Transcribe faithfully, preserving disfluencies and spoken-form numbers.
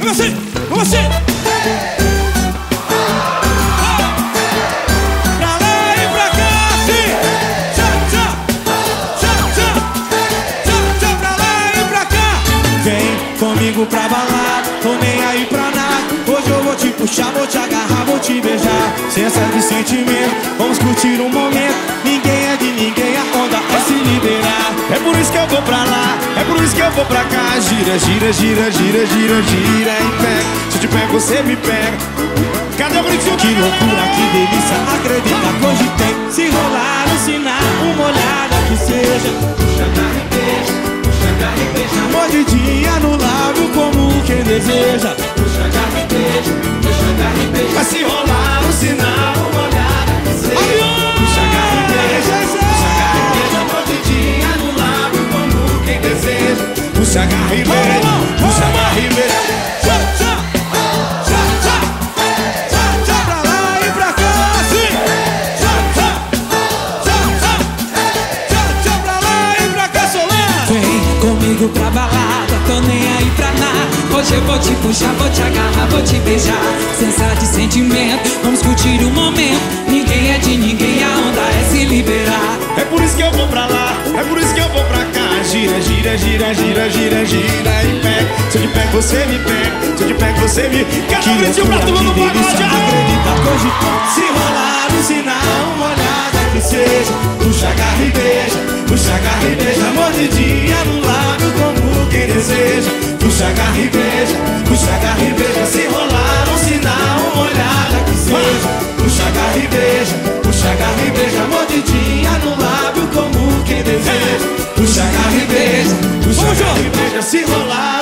Com você, com você. Pra lá e pra cá, sim. Tchau, tchau. Tchau, tchau. Tchau, tchau, pra lá e pra cá. Vem comigo pra balada, tô nem aí pra nada. Hoje eu vou te puxar, vou te agarrar, vou te beijar. Sensa de sentimento, vamos curtir um momento. Ninguém é de ninguém, a onda é se liberar. É por isso que eu vou pra lá, é por isso que eu vou pra cá. Gira, gira, gira, gira, gira, gira e pega. Se eu te pego, você me pega. Cadê o gritinho? Que loucura, que delícia, acredita que hoje tem. Se rolar um sinal, uma olhada que seja. Puxa, agarra e beija, puxa, agarra e beija. Mordidinha no lábio como quem deseja. Puxa, agarra e beija, puxa, agarra e beija. Mas se rolar um sinal, uma olhada que seja. Puxa, agarra e beija, puxa, agarra e beija. Mordidinha no lábio como quem deseja. Puxa, agarra e beija, puxa, agarra e beija. Tchau, tchau, tchau, tchau. Tchau, tchau, pra lá e pra cá, sim. Tchau, tchau, tchau, tchau. Tchau, tchau, pra lá e pra cá, Solange. Vem comigo pra balada, tô nem aí pra nada. Hoje eu vou te puxar, vou te agarrar, vou te beijar. Sensa de sentimento, vamos curtir o momento. Ninguém é de ninguém, a onda é se liberar. É por isso que eu vou pra lá, é por isso que eu vou pra cá. Gira, gira, gira, gira, gira, gira e pega. Se eu te pego, você me pega. Se eu te pego, você me... Cada um gritinho pra turma do pagode. Acredita que hoje pode. Se rolar um sinal, uma olhada que seja. Puxa, agarra e beija, puxa, agarra e beija. Mordidinha no lábio como quem deseja. Puxa, agarra e beija, puxa, agarra e beija. Se rolar um sinal, uma olhada que seja. Puxa, agarra e beija, puxa, agarra e beija. Mordidinha no lábio como quem deseja. Puxa, agarra e beija, puxa, agarra e beija. Se rolar